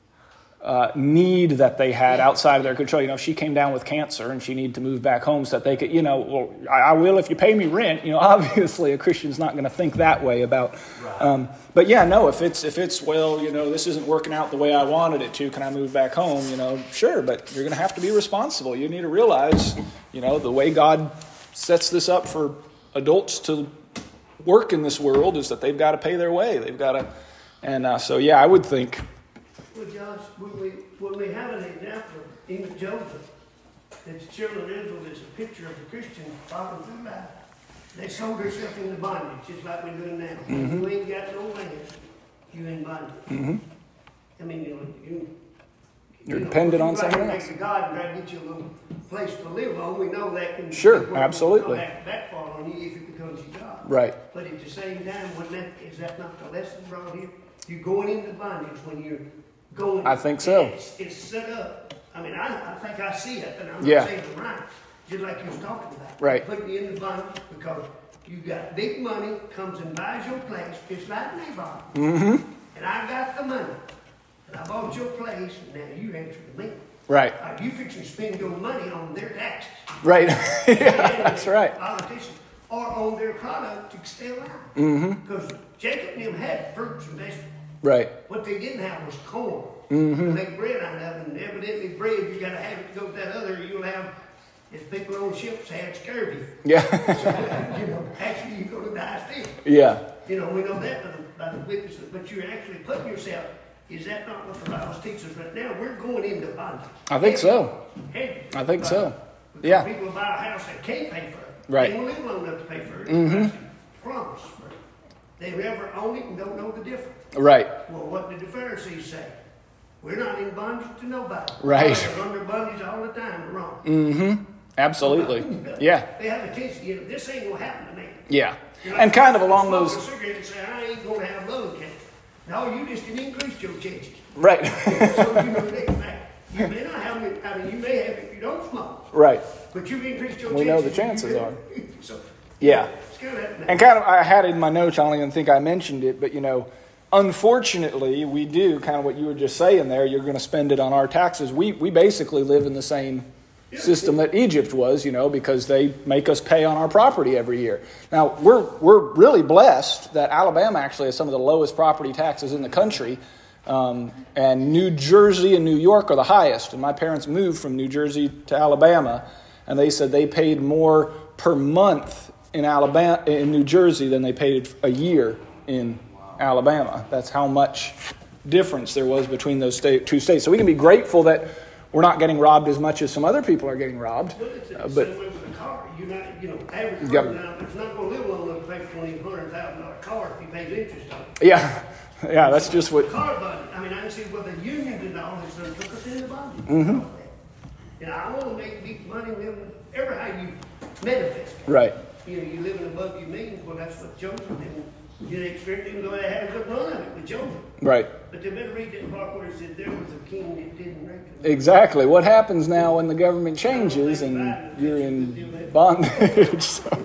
uh, need that they had outside of their control, you know, if she came down with cancer and she needed to move back home so that they could, you know, well, I, I will if you pay me rent. You know, obviously a Christian's not going to think that way about. Right. Um, but yeah, no, if it's if it's well, you know, this isn't working out the way I wanted it to. Can I move back home? You know, sure, but you're going to have to be responsible. You need to realize, you know, the way God sets this up for adults to work in this world is that they've got to pay their way. They've got to, and uh, so yeah, I would think. Well, Josh, when we, when we have an example of even Joseph, that the children of Israel is a picture of the Christian following through life. They sold themselves into bondage, just like we're doing now. Mm-hmm. You ain't got no land, you in bondage. Mm-hmm. I mean, you know, you, You're you dependent know, on someone else. Make a God and try to get you a little place to live on. We know that can sure, absolutely back, backfall on you if it becomes your job. Right. But at the same time, when that is that not the lesson brought here? You're going into bondage when you're going. I think so. It's, it's set up. I mean, I, I think I see it, and I'm yeah. not saying it's right. Just like you was talking about. Right. Putting you in the bondage because you got big money, comes and buys your place, just like Naboth. Mm-hmm. And I got the money. And I bought your place, and now you answer to me. Right. Are you fixing to spend your money on their taxes? Right. yeah, that's right. Politicians. Or on their product to stay alive. Mm-hmm. Because Jacob and them had fruits and vegetables. Right. What they didn't have was corn. Mm-hmm. To make bread out of, and evidently bread, you got to have it to go with that other, you'll have, as people on ships had scurvy. Yeah. So, you know, actually you're going to die still. Yeah. You know, we know that by the, by the witnesses, but you're actually putting yourself, is that not what the Bible teaches us right now? We're going into bondage. I think so. Heavy. I think so. Because Yeah. people buy a house that can't pay for it. Right. They don't live long enough to pay for it. Mm-hmm. Promise. They never own it and don't know the difference. Right. Well, what did the Pharisees say? We're not in bondage to nobody. Right. They're under bondage all the time. We're wrong. Mm-hmm. Absolutely. Yeah. They have a tendency, you know, this ain't going to happen to me. Yeah. You know, And kind of along smoke those. a cigarette and say, I ain't going to have lung cancer. No, you just didn't increase your chances. Right. So, you know, they, you may not have it, I mean, you may have it if you don't smoke. Right. But you've increased your We chances. know the chances you, are. So, Yeah. It's kind of And kind of, I had it in my notes, I don't even think I mentioned it, but you know, unfortunately, we do kind of what you were just saying there. You're going to spend it on our taxes. We we basically live in the same system that Egypt was, you know, because they make us pay on our property every year. Now, we're we're really blessed that Alabama actually has some of the lowest property taxes in the country, um, and New Jersey and New York are the highest. And my parents moved from New Jersey to Alabama, and they said they paid more per month in Alabama in New Jersey than they paid a year in Alabama. That's how much difference there was between those state, two states. So we can be grateful that we're not getting robbed as much as some other people are getting robbed. But it's the Uh, same but way with a car. You're not, you know, average Yep. person now, it's not going to live long enough to pay for twenty hundred thousand dollar car if he pays interest on it. yeah, yeah, that's just what. Car bonding. I mean, I can see what the unions and all this done took us into bondage. Mm-hmm. You know, I want to make big money living ever how you manifest. Right. You know, you living above your means. Well, that's what Joseph did. You didn't expect him to go ahead and have a good run of it with Joseph. Right. But they better read that part where it said there was a king that didn't reckon. Exactly. What happens now when the government changes and you're in bondage? So.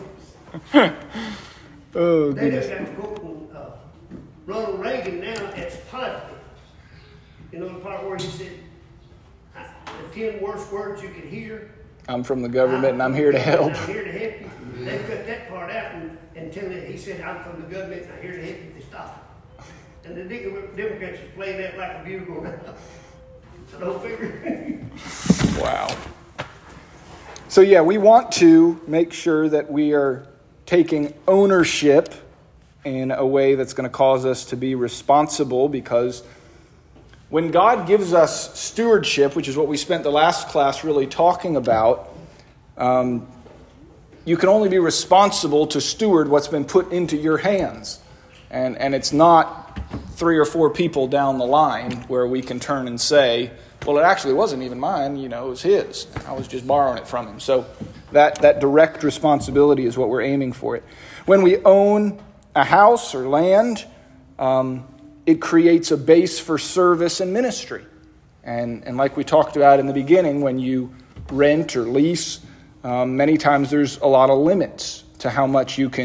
Oh, They goodness. just got to quote uh, Ronald Reagan now as positive. You know the part where he said, "I- the ten worst words you could hear. I'm from the government and I'm here to help. I'm here to help you. They cut that part out and, and tell it, he said, I'm from the government and I'm here to help you to stop it. And the Democrats just play that like a bugle now. So don't figure. Wow. So yeah, we want to make sure that we are taking ownership in a way that's going to cause us to be responsible, because when God gives us stewardship, which is what we spent the last class really talking about, um, you can only be responsible to steward what's been put into your hands. And, and it's not three or four people down the line where we can turn and say, well, it actually wasn't even mine, you know, it was his. I was just borrowing it from him. So that, that direct responsibility is what we're aiming for it. When we own a house or land, um, it creates a base for service and ministry. And, and like we talked about in the beginning, when you rent or lease, um, many times there's a lot of limits to how much you can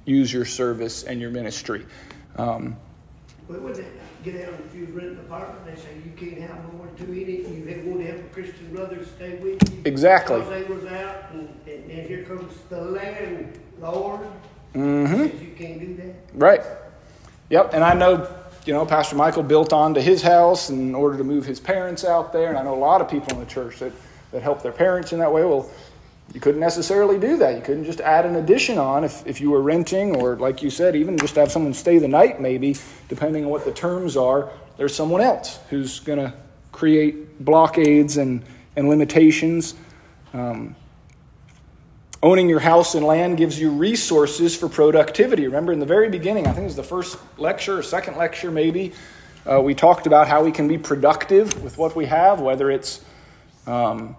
use your service and your ministry. Um, Well, when they get out, if you rent an apartment, they say you can't have more than two in it. You have, want to have a Christian brother stay with you. Exactly. Because they was out, and, and, and here comes the landlord. Mm-hmm. Says you can't do that. Right. Yep. And I know, you know, Pastor Michael built onto his house in order to move his parents out there. And I know a lot of people in the church that, that help their parents in that way. Well, you couldn't necessarily do that. You couldn't just add an addition on if, if you were renting, or like you said, even just have someone stay the night maybe, depending on what the terms are. There's someone else who's going to create blockades and, and limitations. Um, owning your house and land gives you resources for productivity. Remember in the very beginning, I think it was the first lecture or second lecture maybe, uh, we talked about how we can be productive with what we have, whether it's um,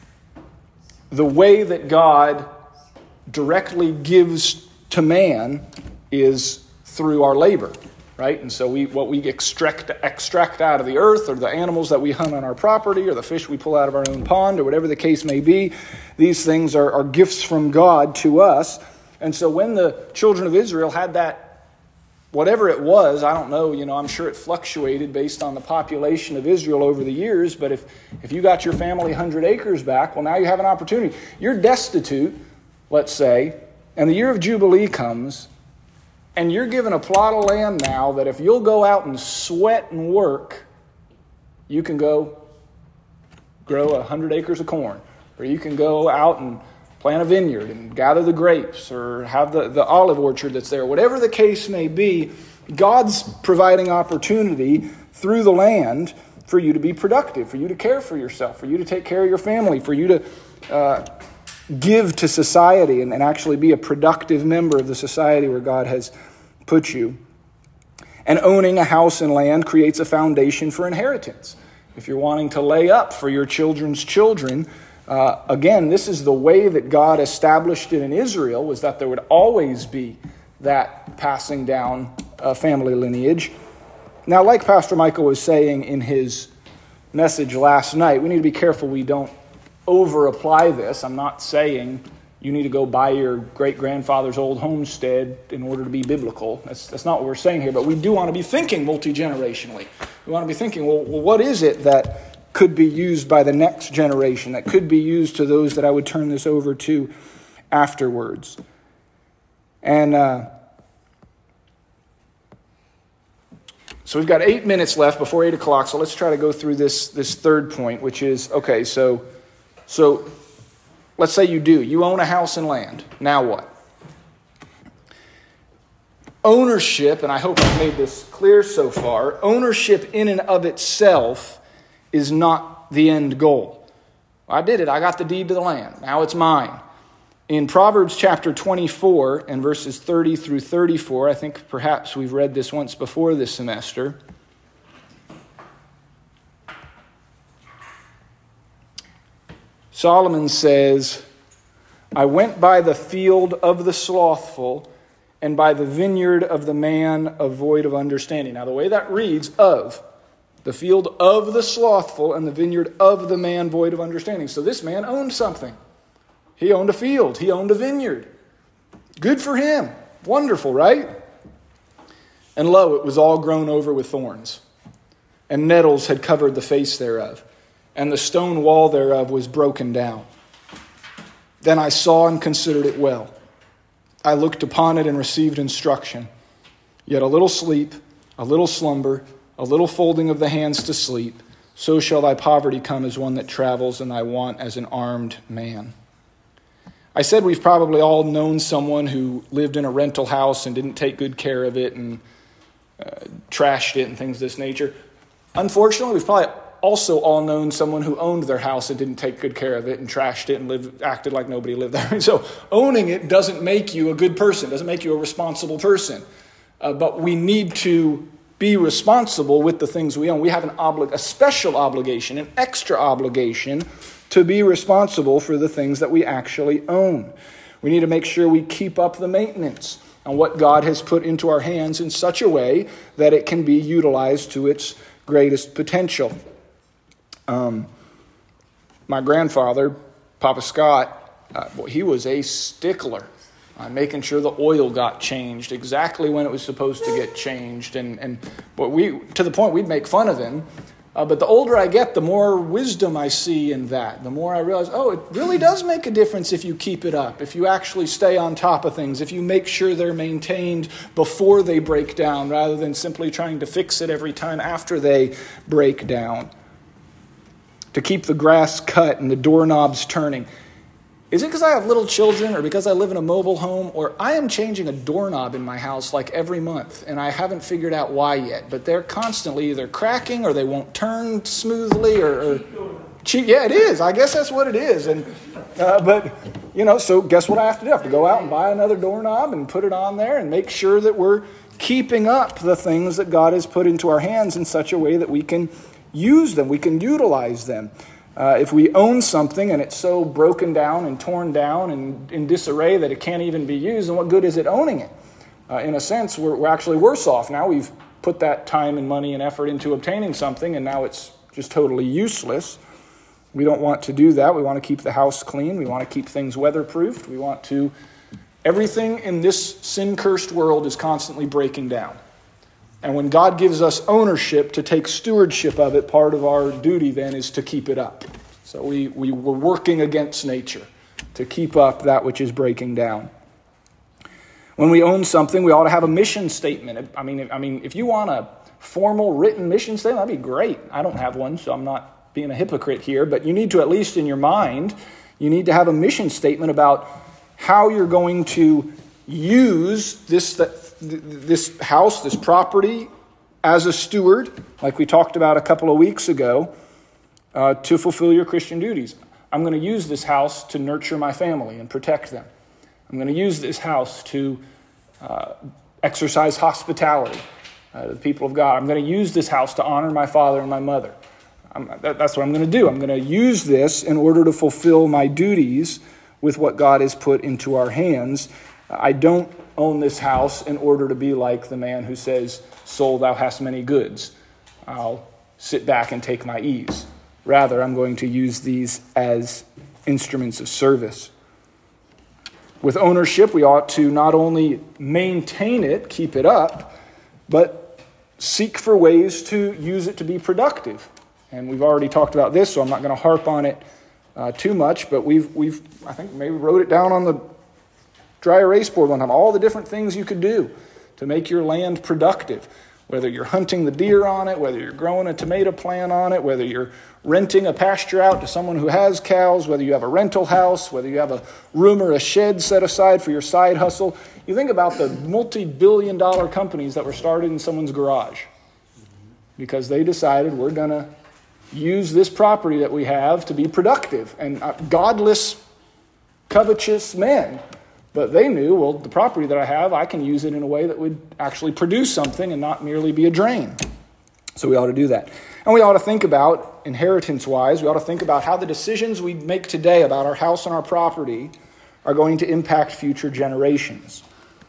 the way that God directly gives to man is through our labor, right? And so we what we extract extract out of the earth, or the animals that we hunt on our property, or the fish we pull out of our own pond, or whatever the case may be, these things are, are gifts from God to us. And so when the children of Israel had that, whatever it was, I don't know, you know, I'm sure it fluctuated based on the population of Israel over the years, but if, if you got your family one hundred acres back, well, now you have an opportunity. You're destitute, let's say, and the year of Jubilee comes, and you're given a plot of land now that if you'll go out and sweat and work, you can go grow one hundred acres of corn, or you can go out and plant a vineyard and gather the grapes, or have the, the olive orchard that's there. Whatever the case may be, God's providing opportunity through the land for you to be productive, for you to care for yourself, for you to take care of your family, for you to uh, give to society and, and actually be a productive member of the society where God has put you. And owning a house and land creates a foundation for inheritance. If you're wanting to lay up for your children's children, Uh, again, this is the way that God established it in Israel, was that there would always be that passing down uh, family lineage. Now, like Pastor Michael was saying in his message last night, we need to be careful we don't over-apply this. I'm not saying you need to go buy your great-grandfather's old homestead in order to be biblical. That's, that's not what we're saying here, but we do want to be thinking multi-generationally. We want to be thinking, well, well what is it that could be used by the next generation, that could be used to those that I would turn this over to afterwards. And uh, so we've got eight minutes left before eight o'clock, so let's try to go through this, this third point, which is, okay, so, so let's say you do. You own a house and land. Now what? Ownership, and I hope I've made this clear so far, ownership in and of itself is not the end goal. I did it. I got the deed to the land. Now it's mine. In Proverbs chapter twenty-four and verses thirty through thirty-four, I think perhaps we've read this once before this semester. Solomon says, I went by the field of the slothful and by the vineyard of the man of void of understanding. Now the way that reads, of, the field of the slothful and the vineyard of the man void of understanding. So this man owned something. He owned a field. He owned a vineyard. Good for him. Wonderful, right? And lo, it was all grown over with thorns, and nettles had covered the face thereof, and the stone wall thereof was broken down. Then I saw and considered it well. I looked upon it and received instruction. Yet a little sleep, a little slumber, a little folding of the hands to sleep, so shall thy poverty come as one that travels, and thy want as an armed man. I said we've probably all known someone who lived in a rental house and didn't take good care of it and uh, trashed it and things of this nature. Unfortunately, we've probably also all known someone who owned their house and didn't take good care of it and trashed it and lived, acted like nobody lived there. And so owning it doesn't make you a good person, doesn't make you a responsible person. Uh, but we need to be responsible with the things we own. We have an obli- a special obligation, an extra obligation to be responsible for the things that we actually own. We need to make sure we keep up the maintenance on what God has put into our hands in such a way that it can be utilized to its greatest potential. Um, my grandfather, Papa Scott, uh, boy, he was a stickler uh, making sure the oil got changed exactly when it was supposed to get changed. And, and but we, to the point we'd make fun of him. Uh, but the older I get, the more wisdom I see in that. The more I realize, oh, it really does make a difference if you keep it up, if you actually stay on top of things, if you make sure they're maintained before they break down rather than simply trying to fix it every time after they break down. To keep the grass cut and the doorknobs turning. Is it because I have little children or because I live in a mobile home, or I am changing a doorknob in my house like every month and I haven't figured out why yet, but they're constantly either cracking or they won't turn smoothly or, or cheap. Yeah, it is. I guess that's what it is. And uh, but, you know, so guess what I have to do? I have to go out and buy another doorknob and put it on there and make sure that we're keeping up the things that God has put into our hands in such a way that we can use them, we can utilize them. Uh, if we own something and it's so broken down and torn down and in disarray that it can't even be used, then what good is it owning it? Uh, in a sense, we're, we're actually worse off. Now we've put that time and money and effort into obtaining something, and now it's just totally useless. We don't want to do that. We want to keep the house clean. We want to keep things weatherproofed. We want to... Everything in this sin-cursed world is constantly breaking down. And when God gives us ownership to take stewardship of it, part of our duty then is to keep it up. So we, we were working against nature to keep up that which is breaking down. When we own something, we ought to have a mission statement. I mean, I mean, if you want a formal written mission statement, that'd be great. I don't have one, so I'm not being a hypocrite here. But you need to, at least in your mind, you need to have a mission statement about how you're going to use this this house, this property, as a steward, like we talked about a couple of weeks ago, uh, to fulfill your Christian duties. I'm going to use this house to nurture my family and protect them. I'm going to use this house to uh, exercise hospitality uh, to the people of God. I'm going to use this house to honor my father and my mother. I'm, that, that's what I'm going to do. I'm going to use this in order to fulfill my duties with what God has put into our hands. I don't own this house in order to be like the man who says, "Soul, thou hast many goods. I'll sit back and take my ease." Rather, I'm going to use these as instruments of service. With ownership, we ought to not only maintain it, keep it up, but seek for ways to use it to be productive. And we've already talked about this, so I'm not going to harp on it uh, too much, but we've, we've, I think maybe wrote it down on the dry erase board one time, all the different things you could do to make your land productive, whether you're hunting the deer on it, whether you're growing a tomato plant on it, whether you're renting a pasture out to someone who has cows, whether you have a rental house, whether you have a room or a shed set aside for your side hustle. You think about the multi-billion dollar companies that were started in someone's garage because they decided we're going to use this property that we have to be productive. And uh, godless, covetous men. But they knew, well, the property that I have, I can use it in a way that would actually produce something and not merely be a drain. So we ought to do that. And we ought to think about, inheritance-wise, we ought to think about how the decisions we make today about our house and our property are going to impact future generations.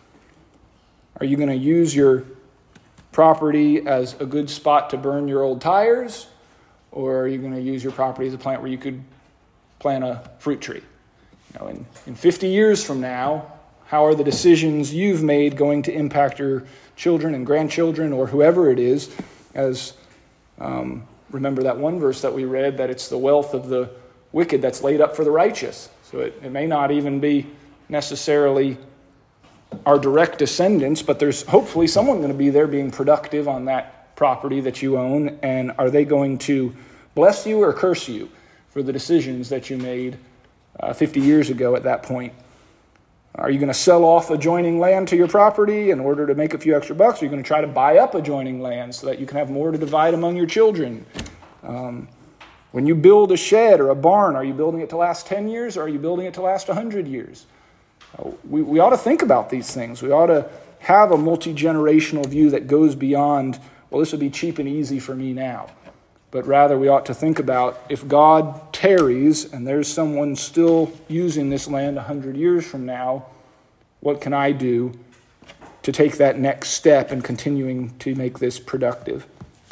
Are you going to use your property as a good spot to burn your old tires? Or are you going to use your property as a plant where you could plant a fruit tree? You know, in, in fifty years from now, how are the decisions you've made going to impact your children and grandchildren or whoever it is? As um, remember that one verse that we read, that it's the wealth of the wicked that's laid up for the righteous. So it, it may not even be necessarily our direct descendants, but there's hopefully someone going to be there being productive on that property that you own. And are they going to bless you or curse you for the decisions that you made Uh, fifty years ago at that point? Are you going to sell off adjoining land to your property in order to make a few extra bucks? Or are you going to try to buy up adjoining land so that you can have more to divide among your children? Um, when you build a shed or a barn, are you building it to last ten years or are you building it to last one hundred years? Uh, we, we ought to think about these things. We ought to have a multi-generational view that goes beyond, well, this would be cheap and easy for me now. But rather, we ought to think about, if God tarries and there's someone still using this land a hundred years from now, what can I do to take that next step in continuing to make this productive?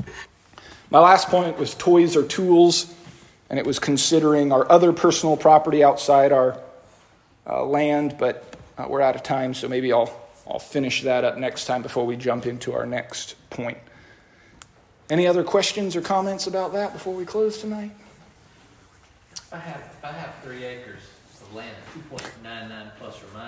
My last point was toys or tools, and it was considering our other personal property outside our uh, land. But uh, we're out of time, so maybe I'll I'll finish that up next time before we jump into our next point. Any other questions or comments about that before we close tonight? I have, I have three acres of land, two point nine nine plus or minus.